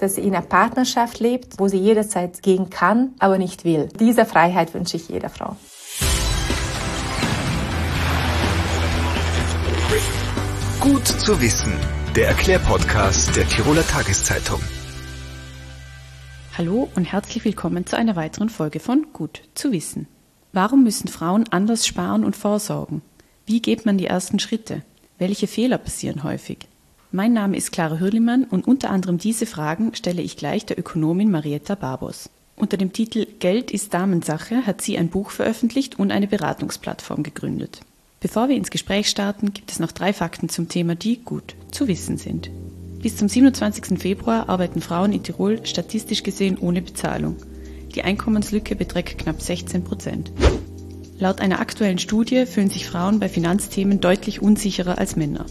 dass sie in einer Partnerschaft lebt, wo sie jederzeit gehen kann, aber nicht will. Diese Freiheit wünsche ich jeder Frau. Gut zu wissen, der Erklärpodcast der Tiroler Tageszeitung. Hallo und herzlich willkommen zu einer weiteren Folge von Gut zu wissen. Warum müssen Frauen anders sparen und vorsorgen? Wie geht man die ersten Schritte? Welche Fehler passieren häufig? Mein Name ist Clara Hürlimann und unter anderem diese Fragen stelle ich gleich der Ökonomin Marietta Barbos. Unter dem Titel Geld ist Damensache hat sie ein Buch veröffentlicht und eine Beratungsplattform gegründet. Bevor wir ins Gespräch starten, gibt es noch 3 Fakten zum Thema, die gut zu wissen sind. Bis zum 27. Februar arbeiten Frauen in Tirol statistisch gesehen ohne Bezahlung. Die Einkommenslücke beträgt knapp 16%. Laut einer aktuellen Studie fühlen sich Frauen bei Finanzthemen deutlich unsicherer als Männer.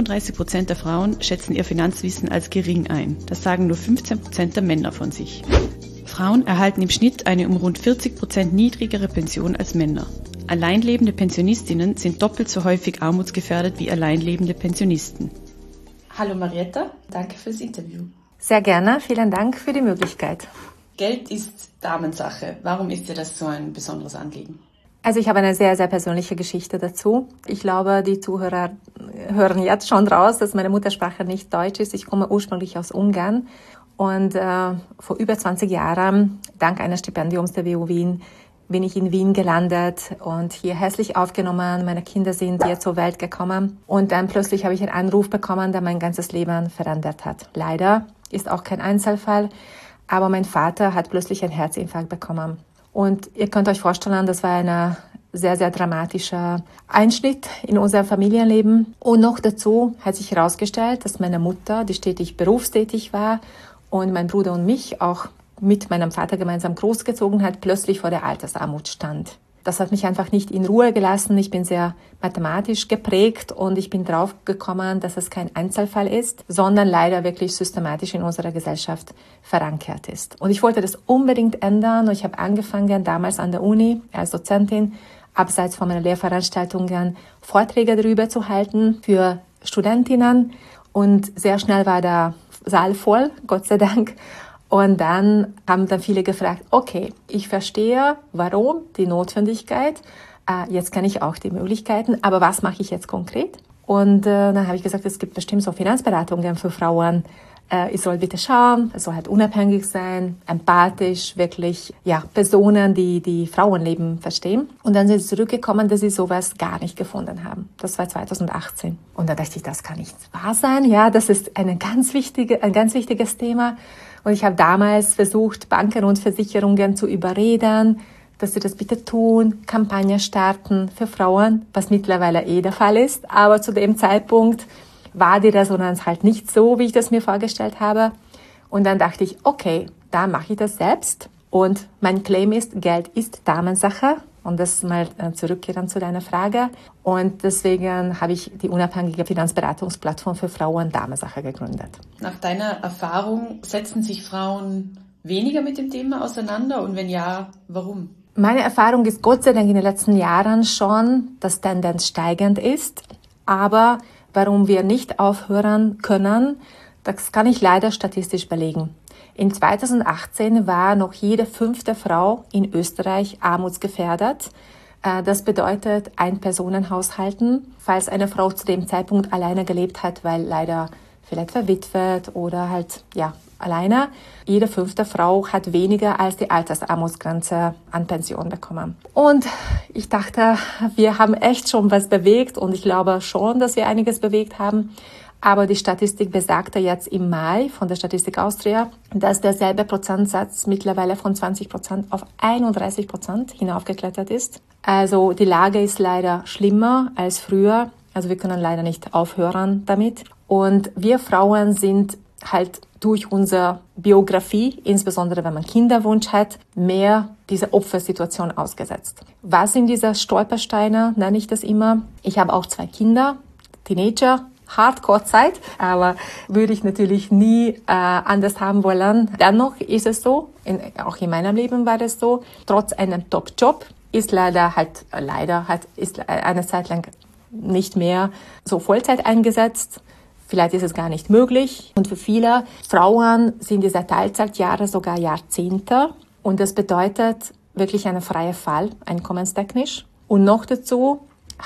35% der Frauen schätzen ihr Finanzwissen als gering ein. Das sagen nur 15% der Männer von sich. Frauen erhalten im Schnitt eine um rund 40% niedrigere Pension als Männer. Alleinlebende Pensionistinnen sind doppelt so häufig armutsgefährdet wie alleinlebende Pensionisten. Hallo Marietta, danke fürs Interview. Sehr gerne, vielen Dank für die Möglichkeit. Geld ist Damensache. Warum ist dir das so ein besonderes Anliegen? Also ich habe eine sehr, sehr persönliche Geschichte dazu. Ich glaube, die Zuhörer hören jetzt schon raus, dass meine Muttersprache nicht Deutsch ist. Ich komme ursprünglich aus Ungarn und vor über 20 Jahren, dank eines Stipendiums der WU Wien, bin ich in Wien gelandet und hier hässlich aufgenommen. Meine Kinder sind hier zur Welt gekommen und dann plötzlich habe ich einen Anruf bekommen, der mein ganzes Leben verändert hat. Leider ist auch kein Einzelfall, aber mein Vater hat plötzlich einen Herzinfarkt bekommen. Und ihr könnt euch vorstellen, das war ein sehr, sehr dramatischer Einschnitt in unser Familienleben. Und noch dazu hat sich herausgestellt, dass meine Mutter, die stetig berufstätig war und mein Bruder und mich auch mit meinem Vater gemeinsam großgezogen hat, plötzlich vor der Altersarmut stand. Das hat mich einfach nicht in Ruhe gelassen. Ich bin sehr mathematisch geprägt und ich bin drauf gekommen, dass es kein Einzelfall ist, sondern leider wirklich systematisch in unserer Gesellschaft verankert ist. Und ich wollte das unbedingt ändern und ich habe angefangen, damals an der Uni als Dozentin, abseits von meinen Lehrveranstaltungen, Vorträge darüber zu halten für Studentinnen. Und sehr schnell war der Saal voll, Gott sei Dank. Und dann haben viele gefragt, okay, ich verstehe, warum, die Notwendigkeit, jetzt kenne ich auch die Möglichkeiten, aber was mache ich jetzt konkret? Und dann habe ich gesagt, es gibt bestimmt so Finanzberatungen für Frauen. Ich soll bitte schauen, es soll halt unabhängig sein, empathisch, wirklich, ja, Personen, die Frauenleben verstehen. Und dann sind sie zurückgekommen, dass sie sowas gar nicht gefunden haben. Das war 2018. Und da dachte ich, das kann nicht wahr sein. Ja, das ist ein ganz wichtiges Thema. Und ich habe damals versucht, Banken und Versicherungen zu überreden, dass sie das bitte tun, Kampagne starten für Frauen, was mittlerweile der Fall ist. Aber zu dem Zeitpunkt war die Resonanz halt nicht so, wie ich das mir vorgestellt habe. Und dann dachte ich, okay, da mache ich das selbst. Und mein Claim ist, Geld ist Damensache. Und das mal zurückkehren zu deiner Frage. Und deswegen habe ich die unabhängige Finanzberatungsplattform für Frauen Damensache gegründet. Nach deiner Erfahrung setzen sich Frauen weniger mit dem Thema auseinander? Und wenn ja, warum? Meine Erfahrung ist Gott sei Dank in den letzten Jahren schon, dass Tendenz steigend ist. Aber warum wir nicht aufhören können, das kann ich leider statistisch belegen. In 2018 war noch jede 5. Frau in Österreich armutsgefährdet. Das bedeutet Ein-Personen-Haushalten, falls eine Frau zu dem Zeitpunkt alleine gelebt hat, weil leider vielleicht verwitwet oder halt, ja, alleine. Jede 5. Frau hat weniger als die Altersarmutsgrenze an Pension bekommen. Und ich dachte, wir haben echt schon was bewegt und ich glaube schon, dass wir einiges bewegt haben. Aber die Statistik besagte jetzt im Mai von der Statistik Austria, dass derselbe Prozentsatz mittlerweile von 20% auf 31% hinaufgeklettert ist. Also die Lage ist leider schlimmer als früher. Also wir können leider nicht aufhören damit. Und wir Frauen sind halt durch unsere Biografie, insbesondere wenn man Kinderwunsch hat, mehr dieser Opfersituation ausgesetzt. Was sind diese Stolpersteine, nenne ich das immer? Ich habe auch 2 Kinder, Teenager, Hardcore-Zeit, aber würde ich natürlich nie anders haben wollen. Dennoch ist es so, auch in meinem Leben war es so, trotz einem Top-Job ist ist eine Zeit lang nicht mehr so Vollzeit eingesetzt. Vielleicht ist es gar nicht möglich. Und für viele Frauen sind diese Teilzeitjahre sogar Jahrzehnte. Und das bedeutet wirklich eine freie Fall, einkommenstechnisch. Und noch dazu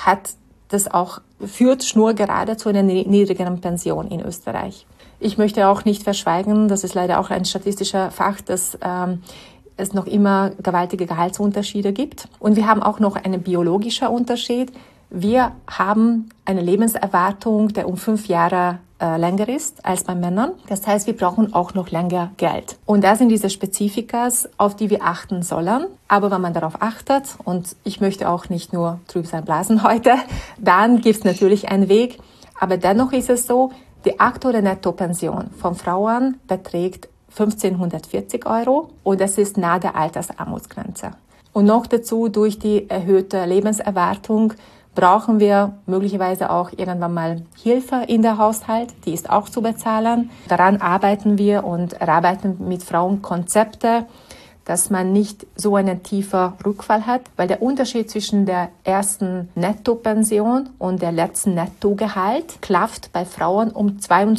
führt schnurgerade zu einer niedrigeren Pension in Österreich. Ich möchte auch nicht verschweigen, das ist leider auch ein statistischer Fakt, dass es noch immer gewaltige Gehaltsunterschiede gibt. Und wir haben auch noch einen biologischen Unterschied. Wir haben eine Lebenserwartung, der um 5 Jahre länger ist als bei Männern. Das heißt, wir brauchen auch noch länger Geld. Und das sind diese Spezifikas, auf die wir achten sollen. Aber wenn man darauf achtet, und ich möchte auch nicht nur Trübsal blasen heute, dann gibt es natürlich einen Weg. Aber dennoch ist es so, die aktuelle Nettopension von Frauen beträgt 1.540 € und das ist nahe der Altersarmutsgrenze. Und noch dazu, durch die erhöhte Lebenserwartung brauchen wir möglicherweise auch irgendwann mal Hilfe in der Haushalt, die ist auch zu bezahlen. Daran arbeiten wir und erarbeiten mit Frauen Konzepte, dass man nicht so einen tiefen Rückfall hat, weil der Unterschied zwischen der ersten Nettopension und der letzten Nettogehalt klafft bei Frauen um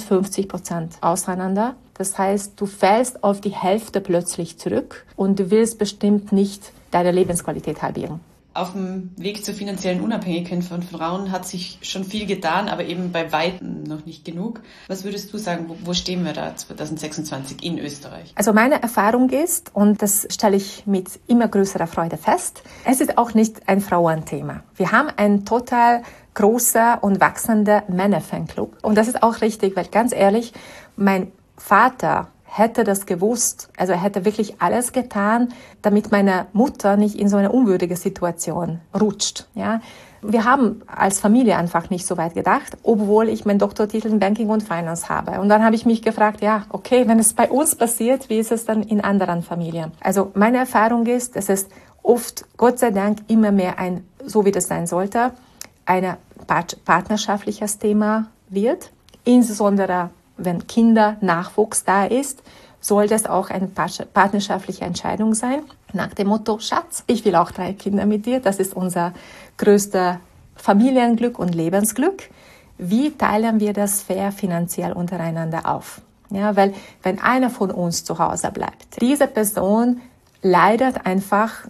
52% auseinander. Das heißt, du fällst auf die Hälfte plötzlich zurück und du willst bestimmt nicht deine Lebensqualität halbieren. Auf dem Weg zur finanziellen Unabhängigkeit von Frauen hat sich schon viel getan, aber eben bei weitem noch nicht genug. Was würdest du sagen, wo stehen wir da 2026 in Österreich? Also meine Erfahrung ist, und das stelle ich mit immer größerer Freude fest, es ist auch nicht ein Frauenthema. Wir haben ein total großer und wachsender Männer-Fanclub. Und das ist auch richtig, weil ganz ehrlich, mein Vater hätte das gewusst, also er hätte wirklich alles getan, damit meine Mutter nicht in so eine unwürdige Situation rutscht. Ja? Wir haben als Familie einfach nicht so weit gedacht, obwohl ich meinen Doktortitel in Banking und Finance habe. Und dann habe ich mich gefragt, ja, okay, wenn es bei uns passiert, wie ist es dann in anderen Familien? Also meine Erfahrung ist, dass es oft, Gott sei Dank, immer mehr so wie das sein sollte, ein partnerschaftliches Thema wird, insbesondere wenn Nachwuchs da ist, soll das auch eine partnerschaftliche Entscheidung sein. Nach dem Motto, Schatz, ich will auch 3 Kinder mit dir. Das ist unser größtes Familienglück und Lebensglück. Wie teilen wir das fair finanziell untereinander auf? Ja, weil wenn einer von uns zu Hause bleibt, diese Person leidet einfach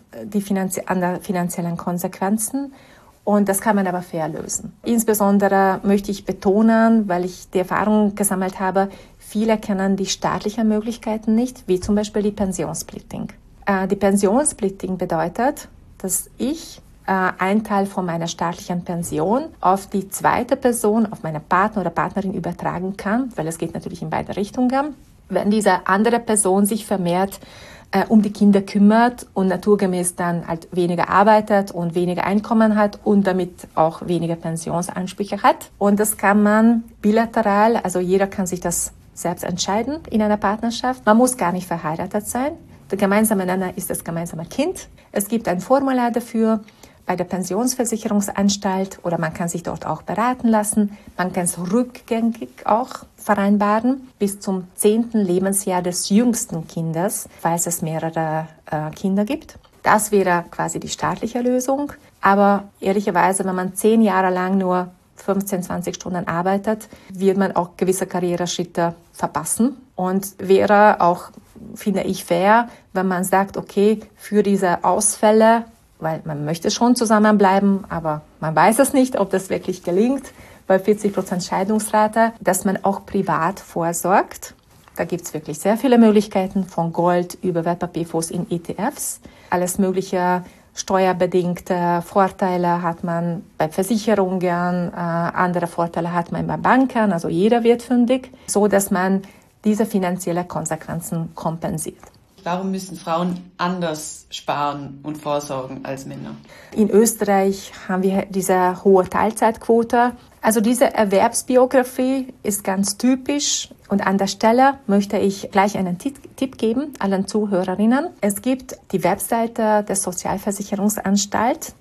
an den finanziellen Konsequenzen. Und das kann man aber fair lösen. Insbesondere möchte ich betonen, weil ich die Erfahrung gesammelt habe, viele kennen die staatlichen Möglichkeiten nicht, wie zum Beispiel die Pensionssplitting. Die Pensionssplitting bedeutet, dass ich einen Teil von meiner staatlichen Pension auf die zweite Person, auf meine Partner oder Partnerin übertragen kann, weil es geht natürlich in beide Richtungen. Wenn diese andere Person sich vermehrt um die Kinder kümmert und naturgemäß dann halt weniger arbeitet und weniger Einkommen hat und damit auch weniger Pensionsansprüche hat. Und das kann man bilateral, also jeder kann sich das selbst entscheiden in einer Partnerschaft. Man muss gar nicht verheiratet sein. Der gemeinsame Nenner ist das gemeinsame Kind. Es gibt ein Formular dafür bei der Pensionsversicherungsanstalt oder man kann sich dort auch beraten lassen. Man kann es rückgängig auch vereinbaren bis zum 10. Lebensjahr des jüngsten Kindes, falls es mehrere Kinder gibt. Das wäre quasi die staatliche Lösung. Aber ehrlicherweise, wenn man 10 Jahre lang nur 15, 20 Stunden arbeitet, wird man auch gewisse Karriereschritte verpassen. Und wäre auch, finde ich, fair, wenn man sagt, okay, für diese Ausfälle, weil man möchte schon zusammenbleiben, aber man weiß es nicht, ob das wirklich gelingt, bei 40% Scheidungsrate, dass man auch privat vorsorgt. Da gibt es wirklich sehr viele Möglichkeiten, von Gold über Wertpapierfonds in ETFs. Alles mögliche steuerbedingte Vorteile hat man bei Versicherungen, andere Vorteile hat man bei Banken, also jeder wird fündig, so dass man diese finanziellen Konsequenzen kompensiert. Warum müssen Frauen anders sparen und vorsorgen als Männer? In Österreich haben wir diese hohe Teilzeitquote. Also diese Erwerbsbiografie ist ganz typisch. Und an der Stelle möchte ich gleich einen Tipp geben allen Zuhörerinnen. Es gibt die Webseite der Sozialversicherungsanstalt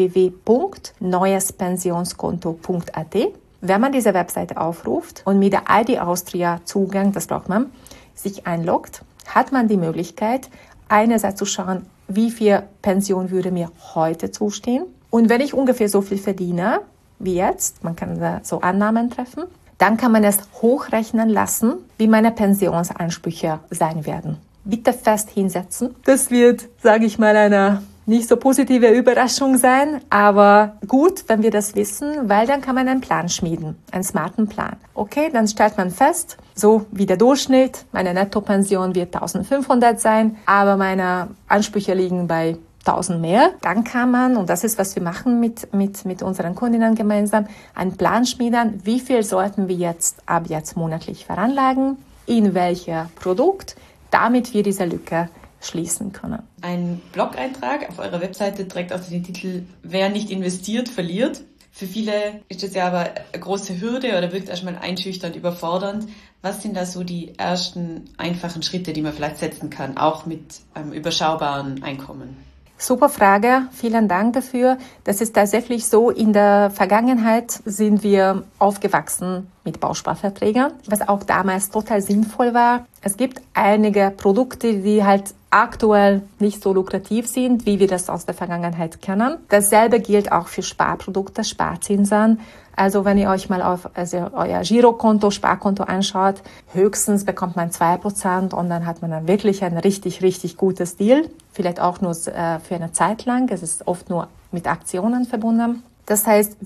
www.neuespensionskonto.at. Wenn man diese Webseite aufruft und mit der ID Austria Zugang, das braucht man, sich einloggt, hat man die Möglichkeit, einerseits zu schauen, wie viel Pension würde mir heute zustehen. Und wenn ich ungefähr so viel verdiene wie jetzt, man kann da so Annahmen treffen, dann kann man es hochrechnen lassen, wie meine Pensionsansprüche sein werden. Bitte fest hinsetzen. Das wird, sage ich mal, eine nicht so positive Überraschung sein, aber gut, wenn wir das wissen, weil dann kann man einen Plan schmieden, einen smarten Plan. Okay, dann stellt man fest, so wie der Durchschnitt, meine Nettopension wird 1.500 sein, aber meine Ansprüche liegen bei 1.000 mehr. Dann kann man, und das ist, was wir machen mit unseren Kundinnen gemeinsam, einen Plan schmieden, wie viel sollten wir ab jetzt monatlich veranlagen, in welcher Produkt, damit wir diese Lücke schließen können. Ein Blog-Eintrag auf eurer Webseite trägt auch den Titel "Wer nicht investiert, verliert". Für viele ist das ja aber eine große Hürde oder wirkt erstmal einschüchternd, überfordernd. Was sind da so die ersten einfachen Schritte, die man vielleicht setzen kann, auch mit einem überschaubaren Einkommen? Super Frage, vielen Dank dafür. Das ist tatsächlich so, in der Vergangenheit sind wir aufgewachsen mit Bausparverträgen, was auch damals total sinnvoll war. Es gibt einige Produkte, die halt aktuell nicht so lukrativ sind, wie wir das aus der Vergangenheit kennen. Dasselbe gilt auch für Sparprodukte, Sparzinsen. Also wenn ihr euch mal euer Girokonto, Sparkonto anschaut, höchstens bekommt man 2% und dann hat man dann wirklich ein richtig, richtig gutes Deal. Vielleicht auch nur für eine Zeit lang. Es ist oft nur mit Aktionen verbunden. Das heißt,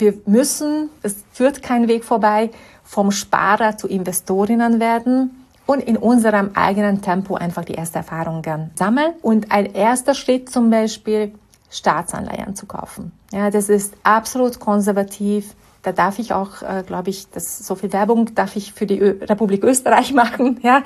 es führt kein Weg vorbei, vom Sparer zu Investorinnen werden und in unserem eigenen Tempo einfach die ersten Erfahrungen sammeln. Und ein erster Schritt zum Beispiel, Staatsanleihen zu kaufen. Ja, das ist absolut konservativ. Da darf ich auch, glaube ich, so viel Werbung darf ich für die Republik Österreich machen. Ja,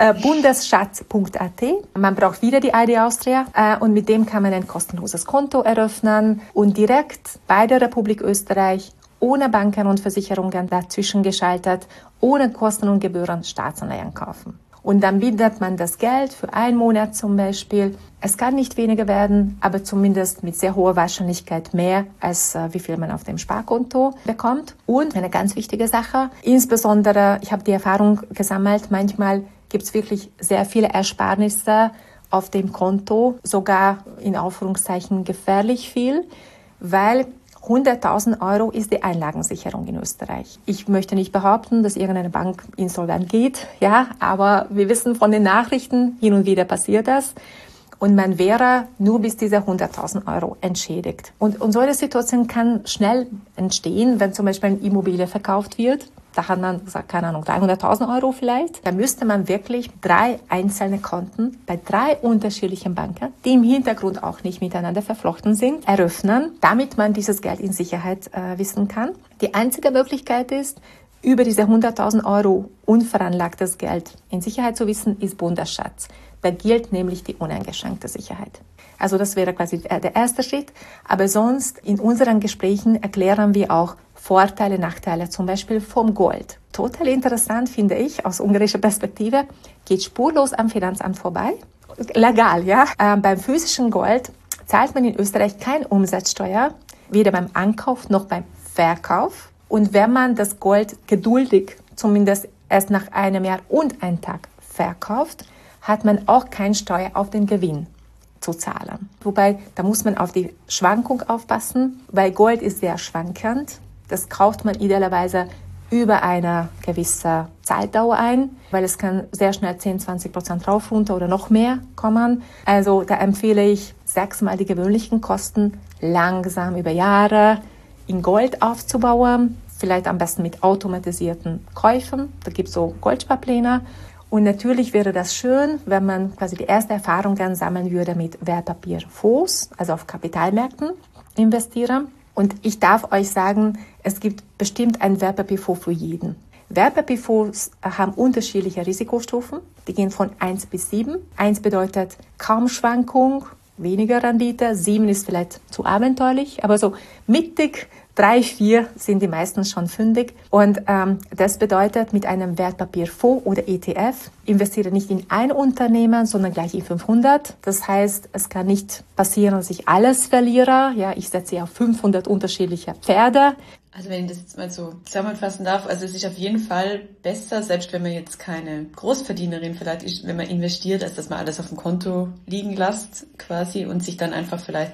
bundesschatz.at. Man braucht wieder die ID Austria und mit dem kann man ein kostenloses Konto eröffnen und direkt bei der Republik Österreich ohne Banken und Versicherungen dazwischen geschaltet, ohne Kosten und Gebühren Staatsanleihen kaufen. Und dann bindet man das Geld für einen Monat zum Beispiel. Es kann nicht weniger werden, aber zumindest mit sehr hoher Wahrscheinlichkeit mehr, als wie viel man auf dem Sparkonto bekommt. Und eine ganz wichtige Sache, insbesondere, ich habe die Erfahrung gesammelt, manchmal gibt es wirklich sehr viele Ersparnisse auf dem Konto, sogar in Anführungszeichen gefährlich viel, weil 100.000 Euro ist die Einlagensicherung in Österreich. Ich möchte nicht behaupten, dass irgendeine Bank insolvent geht, ja, aber wir wissen von den Nachrichten, hin und wieder passiert das. Und man wäre nur bis diese 100.000 Euro entschädigt. Und so eine Situation kann schnell entstehen, wenn zum Beispiel eine Immobilie verkauft wird. Da hat man gesagt, keine Ahnung, 300.000 Euro vielleicht. Da müsste man wirklich 3 einzelne Konten bei 3 unterschiedlichen Banken, die im Hintergrund auch nicht miteinander verflochten sind, eröffnen, damit man dieses Geld in Sicherheit wissen kann. Die einzige Möglichkeit ist, über diese 100.000 Euro unveranlagtes Geld in Sicherheit zu wissen, ist Bundesschatz. Da gilt nämlich die uneingeschränkte Sicherheit. Also das wäre quasi der erste Schritt. Aber sonst in unseren Gesprächen erklären wir auch Vorteile, Nachteile, zum Beispiel vom Gold. Total interessant finde ich aus ungarischer Perspektive, geht spurlos am Finanzamt vorbei. Legal, ja. Beim physischen Gold zahlt man in Österreich keine Umsatzsteuer, weder beim Ankauf noch beim Verkauf. Und wenn man das Gold geduldig, zumindest erst nach einem Jahr und einem Tag verkauft, hat man auch keine Steuer auf den Gewinn zu zahlen. Wobei, da muss man auf die Schwankung aufpassen, weil Gold ist sehr schwankend. Das kauft man idealerweise über eine gewisse Zeitdauer ein, weil es kann sehr schnell 10-20% rauf, runter oder noch mehr kommen. Also da empfehle ich, 6-mal die gewöhnlichen Kosten langsam über Jahre in Gold aufzubauen. Vielleicht am besten mit automatisierten Käufen. Da gibt es so Goldsparpläne. Und natürlich wäre das schön, wenn man quasi die ersten Erfahrungen sammeln würde mit Wertpapierfonds, also auf Kapitalmärkten investieren. Und ich darf euch sagen, es gibt bestimmt ein Wertpapierfonds für jeden. Wertpapierfonds haben unterschiedliche Risikostufen. Die gehen von 1 bis 7. 1 bedeutet kaum Schwankung, weniger Rendite. 7 ist vielleicht zu abenteuerlich, aber so mittig 3, 4 sind die meisten schon fündig. Und das bedeutet, mit einem Wertpapierfonds oder ETF investiere nicht in ein Unternehmen, sondern gleich in 500. Das heißt, es kann nicht passieren, dass ich alles verliere. Ja, ich setze auf 500 unterschiedliche Pferde. Also wenn ich das jetzt mal so zusammenfassen darf, also es ist auf jeden Fall besser, selbst wenn man jetzt keine Großverdienerin vielleicht ist, wenn man investiert, als dass man alles auf dem Konto liegen lässt quasi und sich dann einfach vielleicht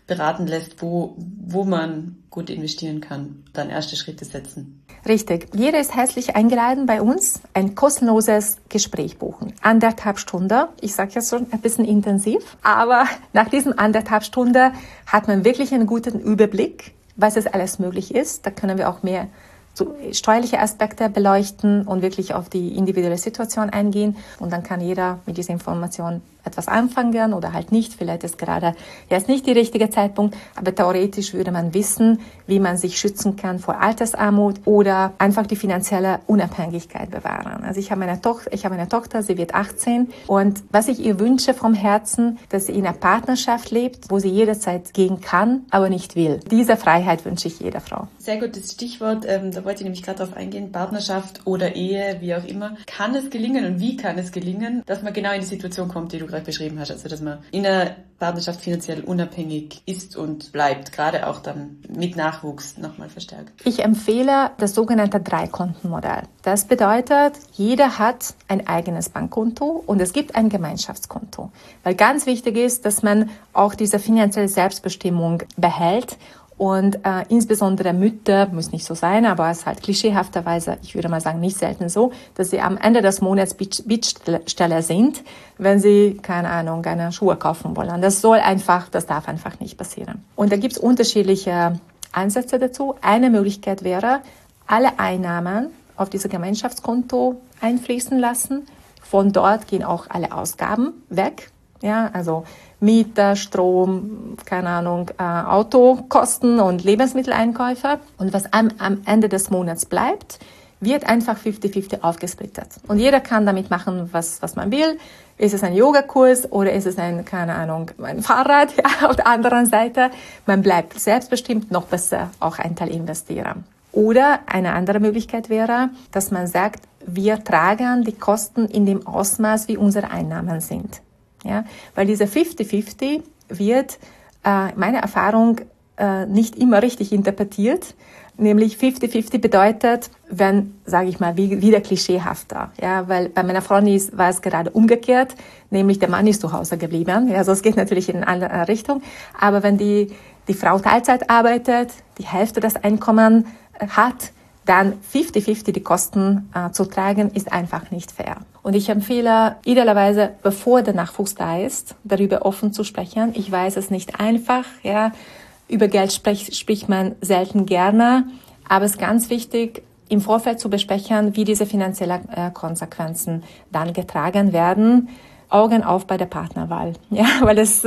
beraten lässt, wo man gut investieren kann, dann erste Schritte setzen. Richtig. Jeder ist herzlich eingeladen, bei uns ein kostenloses Gespräch buchen. 1,5 Stunden. Ich sage jetzt schon ein bisschen intensiv, aber nach diesen 1,5 Stunden hat man wirklich einen guten Überblick, was es alles möglich ist. Da können wir auch mehr so steuerliche Aspekte beleuchten und wirklich auf die individuelle Situation eingehen. Und dann kann jeder mit dieser Information etwas anfangen oder halt nicht. Vielleicht ist gerade jetzt nicht der richtige Zeitpunkt, aber theoretisch würde man wissen, wie man sich schützen kann vor Altersarmut oder einfach die finanzielle Unabhängigkeit bewahren. Also ich habe eine Tochter, sie wird 18 und was ich ihr wünsche vom Herzen, dass sie in einer Partnerschaft lebt, wo sie jederzeit gehen kann, aber nicht will. Diese Freiheit wünsche ich jeder Frau. Sehr gutes Stichwort, da wollte ich nämlich gerade drauf eingehen, Partnerschaft oder Ehe, wie auch immer. Kann es gelingen und wie kann es gelingen, dass man genau in die Situation kommt, die du gerade beschrieben hast, also dass man in einer Partnerschaft finanziell unabhängig ist und bleibt, gerade auch dann mit Nachwuchs nochmal verstärkt? Ich empfehle das sogenannte Dreikontenmodell. Das bedeutet, jeder hat ein eigenes Bankkonto und es gibt ein Gemeinschaftskonto. Weil ganz wichtig ist, dass man auch diese finanzielle Selbstbestimmung behält. Und insbesondere Mütter, muss nicht so sein, aber es ist halt klischeehafterweise, ich würde mal sagen, nicht selten so, dass sie am Ende des Monats Bittsteller sind, wenn sie, keine Ahnung, eine Schuhe kaufen wollen. Das darf einfach nicht passieren. Und da gibt es unterschiedliche Ansätze dazu. Eine Möglichkeit wäre, alle Einnahmen auf dieses Gemeinschaftskonto einfließen lassen. Von dort gehen auch alle Ausgaben weg. Ja, also Miete, Strom, keine Ahnung, Autokosten und Lebensmitteleinkäufe. Und was am Ende des Monats bleibt, wird einfach 50-50 aufgesplittet. Und jeder kann damit machen, was man will. Ist es ein Yogakurs oder ist es ein Fahrrad? Ja, auf der anderen Seite, man bleibt selbstbestimmt, noch besser auch ein Teil investieren. Oder eine andere Möglichkeit wäre, dass man sagt, wir tragen die Kosten in dem Ausmaß, wie unsere Einnahmen sind. Ja, weil diese 50-50 wird, meine Erfahrung, nicht immer richtig interpretiert. Nämlich 50-50 bedeutet, wenn, sage ich mal, wieder klischeehafter. Ja, weil bei meiner Freundin war es gerade umgekehrt, nämlich der Mann ist zu Hause geblieben. Ja, also es geht natürlich in eine andere Richtung. Aber wenn die Frau Teilzeit arbeitet, die Hälfte des Einkommens hat, dann 50-50 die Kosten zu tragen, ist einfach nicht fair. Und ich empfehle idealerweise, bevor der Nachwuchs da ist, darüber offen zu sprechen. Ich weiß, es ist nicht einfach. Ja, über Geld spricht man selten gerne. Aber es ist ganz wichtig, im Vorfeld zu besprechen, wie diese finanziellen Konsequenzen dann getragen werden. Augen auf bei der Partnerwahl, ja, weil es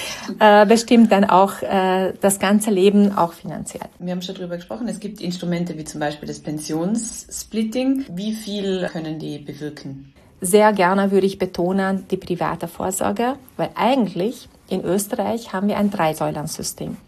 bestimmt dann auch das ganze Leben auch finanziell. Wir haben schon darüber gesprochen, es gibt Instrumente wie zum Beispiel das Pensionssplitting. Wie viel können die bewirken? Sehr gerne würde ich betonen, die private Vorsorge, weil eigentlich in Österreich haben wir ein Drei-Säulen-System,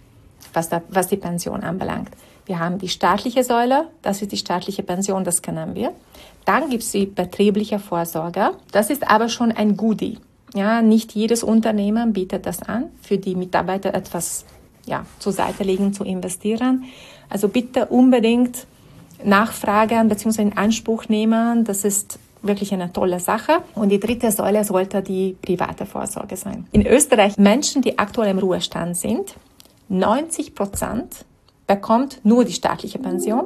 was die Pension anbelangt. Wir haben die staatliche Säule, das ist die staatliche Pension, das kennen wir. Dann gibt es die betriebliche Vorsorge. Das ist aber schon ein Goodie. Ja, nicht jedes Unternehmen bietet das an, für die Mitarbeiter etwas zur Seite legen, zu investieren. Also bitte unbedingt nachfragen bzw. in Anspruch nehmen. Das ist wirklich eine tolle Sache. Und die dritte Säule sollte die private Vorsorge sein. In Österreich, Menschen, die aktuell im Ruhestand sind, 90% bekommt nur die staatliche Pension.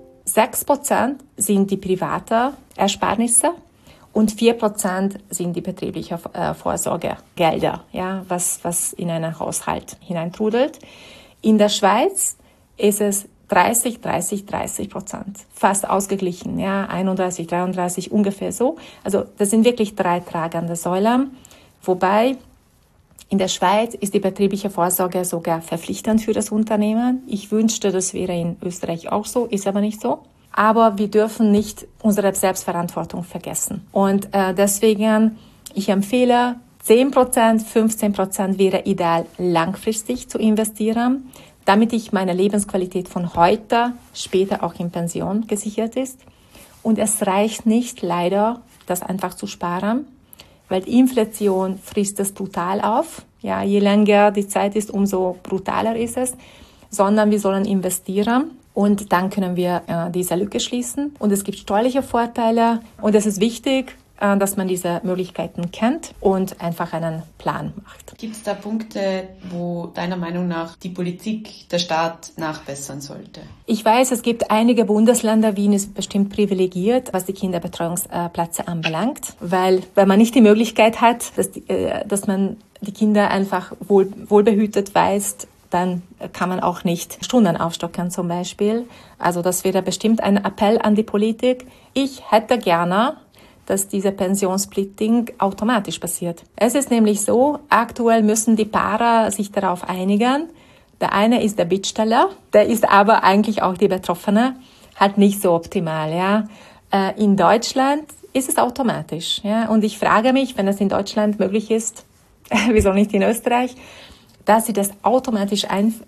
6% sind die private Ersparnisse und 4% sind die betriebliche Vorsorgegelder, ja, was in einen Haushalt hineintrudelt. In der Schweiz ist es 30%, fast ausgeglichen, ja, 31, 33, ungefähr so. Also das sind wirklich 3 tragende Säulen, wobei in der Schweiz ist die betriebliche Vorsorge sogar verpflichtend für das Unternehmen. Ich wünschte, das wäre in Österreich auch so, ist aber nicht so. Aber wir dürfen nicht unsere Selbstverantwortung vergessen. Und deswegen, ich empfehle, 10%, 15% wäre ideal, langfristig zu investieren, damit ich meine Lebensqualität von heute, später auch in Pension gesichert ist. Und es reicht nicht, leider, das einfach zu sparen, weil die Inflation frisst es brutal auf. Ja, je länger die Zeit ist, umso brutaler ist es. Sondern wir sollen investieren und dann können wir diese Lücke schließen. Und es gibt steuerliche Vorteile und es ist wichtig, dass man diese Möglichkeiten kennt und einfach einen Plan macht. Gibt es da Punkte, wo deiner Meinung nach die Politik, der Staat nachbessern sollte? Ich weiß, es gibt einige Bundesländer, Wien ist bestimmt privilegiert, was die Kinderbetreuungsplätze anbelangt, weil wenn man nicht die Möglichkeit hat, dass man die Kinder einfach wohlbehütet weist, dann kann man auch nicht Stunden aufstocken zum Beispiel. Also das wäre bestimmt ein Appell an die Politik. Ich hätte gerne, dass diese Pensionssplitting automatisch passiert. Es ist nämlich so, aktuell müssen die Paare sich darauf einigen. Der eine ist der Bittsteller, der ist aber eigentlich auch die Betroffene, halt nicht so optimal. Ja. In Deutschland ist es automatisch. Ja. Und ich frage mich, wenn es in Deutschland möglich ist, wieso nicht in Österreich, dass sie das automatisch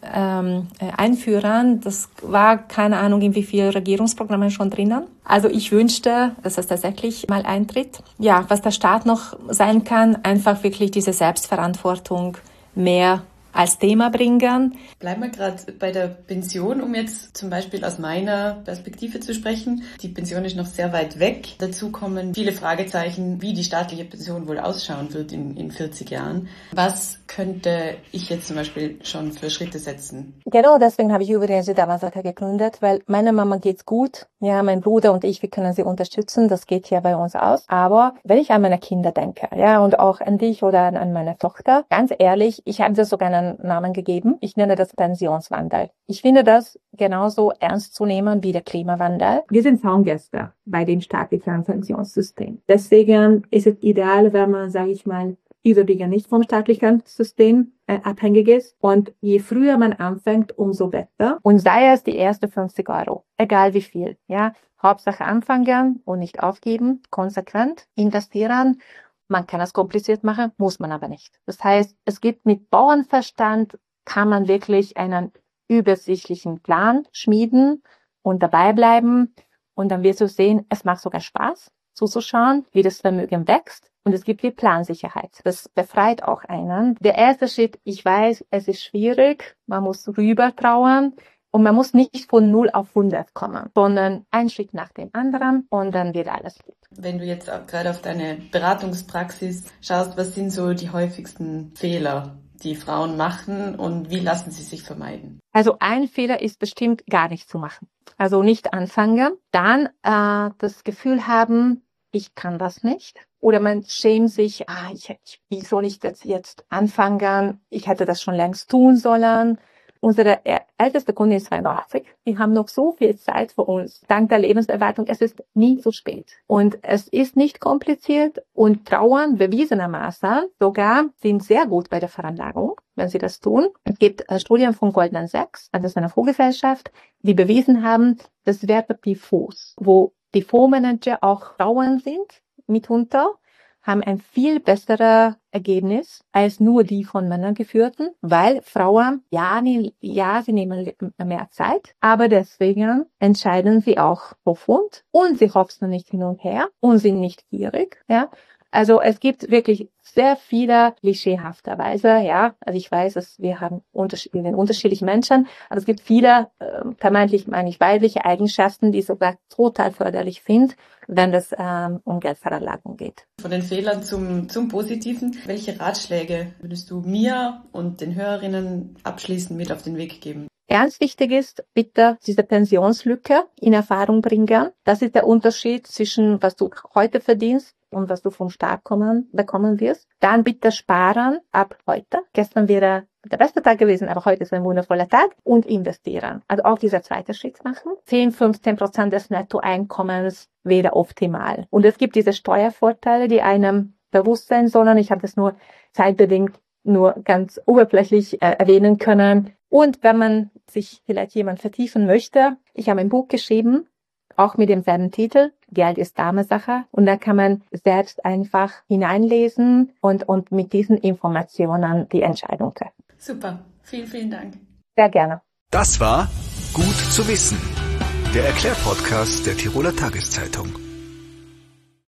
einführen. Das war keine Ahnung, in wie vielen Regierungsprogrammen schon drinnen. Also ich wünschte, dass das tatsächlich mal eintritt. Ja, was der Staat noch sein kann, einfach wirklich diese Selbstverantwortung mehr als Thema bringen. Bleiben wir gerade bei der Pension, um jetzt zum Beispiel aus meiner Perspektive zu sprechen. Die Pension ist noch sehr weit weg. Dazu kommen viele Fragezeichen, wie die staatliche Pension wohl ausschauen wird in 40 Jahren. Was könnte ich jetzt zum Beispiel schon für Schritte setzen? Genau, deswegen habe ich übrigens die Damasaka gegründet, weil meiner Mama geht's gut. Ja, mein Bruder und ich, wir können sie unterstützen. Das geht hier bei uns aus. Aber wenn ich an meine Kinder denke, ja, und auch an dich oder an meine Tochter, ganz ehrlich, ich habe dir sogar einen Namen gegeben. Ich nenne das Pensionswandel. Ich finde das genauso ernst zu nehmen wie der Klimawandel. Wir sind Zaungäste bei dem staatlichen Pensionssystem. Deswegen ist es ideal, wenn man, sage ich mal, überwiegend nicht vom staatlichen System abhängig ist. Und je früher man anfängt, umso besser. Und sei es die erste 50 €, egal wie viel. Ja, Hauptsache anfangen und nicht aufgeben, konsequent investieren. Man kann es kompliziert machen, muss man aber nicht. Das heißt, es gibt mit Bauernverstand, kann man wirklich einen übersichtlichen Plan schmieden und dabei bleiben. Und dann wirst du sehen, es macht sogar Spaß zuzuschauen, wie das Vermögen wächst. Und es gibt die Plansicherheit. Das befreit auch einen. Der erste Schritt, ich weiß, es ist schwierig, man muss rüber trauern. Und man muss nicht von 0 auf 100 kommen, sondern einen Schritt nach dem anderen und dann wird alles gut. Wenn du jetzt auch gerade auf deine Beratungspraxis schaust, was sind so die häufigsten Fehler, die Frauen machen und wie lassen sie sich vermeiden? Also ein Fehler ist bestimmt gar nicht zu machen. Also nicht anfangen, dann das Gefühl haben, ich kann das nicht. Oder man schämt sich, wie soll ich das jetzt anfangen? Ich hätte das schon längst tun sollen. Unsere älteste Kundin ist 82. Wir haben noch so viel Zeit für uns. Dank der Lebenserwartung, es ist nie zu spät. Und es ist nicht kompliziert und Trauern bewiesenermaßen sogar sind sehr gut bei der Veranlagung, wenn sie das tun. Es gibt Studien von Goldman Sachs, das ist eine Fondsgesellschaft, die bewiesen haben, dass Wertpapierfonds, wo die Fondsmanager auch Frauen sind, mitunter, haben ein viel besseres Ergebnis als nur die von Männern geführten, weil Frauen, sie nehmen mehr Zeit, aber deswegen entscheiden sie auch profund und sie hopsen nicht hin und her und sind nicht gierig, ja. Also es gibt wirklich sehr viele klischeehafterweise, ja. Also ich weiß, dass wir sind unterschiedliche Menschen, aber es gibt viele vermeintlich, weibliche Eigenschaften, die sogar total förderlich sind, wenn es um Geldveranlagung geht. Von den Fehlern zum Positiven. Welche Ratschläge würdest du mir und den Hörerinnen abschließend mit auf den Weg geben? Ganz wichtig ist, bitte diese Pensionslücke in Erfahrung bringen. Das ist der Unterschied zwischen, was du heute verdienst und was du vom Staat bekommen wirst. Dann bitte sparen ab heute. Gestern wäre der beste Tag gewesen, aber heute ist ein wundervoller Tag. Und investieren. Also auch dieser zweite Schritt machen. 10-15% des Nettoeinkommens wäre optimal. Und es gibt diese Steuervorteile, die einem bewusst sein sollen. Ich habe das nur zeitbedingt nur ganz oberflächlich erwähnen können. Und wenn man sich vielleicht jemand vertiefen möchte, ich habe ein Buch geschrieben, auch mit demselben Titel, Geld ist Dame-Sache. Und da kann man selbst einfach hineinlesen und mit diesen Informationen die Entscheidung treffen. Super, vielen, vielen Dank. Sehr gerne. Das war Gut zu wissen, der Erklärpodcast der Tiroler Tageszeitung.